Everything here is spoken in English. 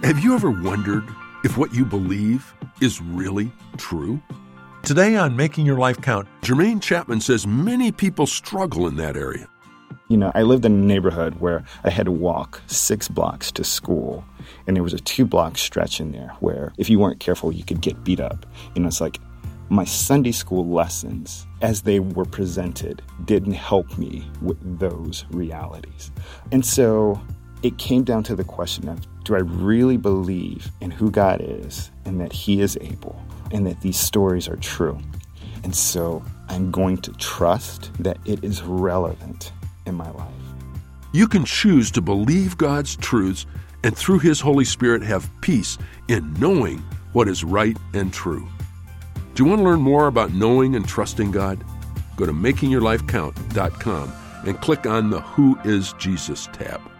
Have you ever wondered if what you believe is really true? Today on Making Your Life Count, Jermaine Chapman says many people struggle in that area. I lived in a neighborhood where I had to walk 6 blocks to school, and there was a 2-block stretch in there where if you weren't careful, you could get beat up. It's like my Sunday school lessons, as they were presented, didn't help me with those realities. And so it came down to the question of, do I really believe in who God is and that He is able and that these stories are true? And so I'm going to trust that it is relevant in my life. You can choose to believe God's truths and through His Holy Spirit have peace in knowing what is right and true. Do you want to learn more about knowing and trusting God? Go to makingyourlifecount.com and click on the Who is Jesus tab.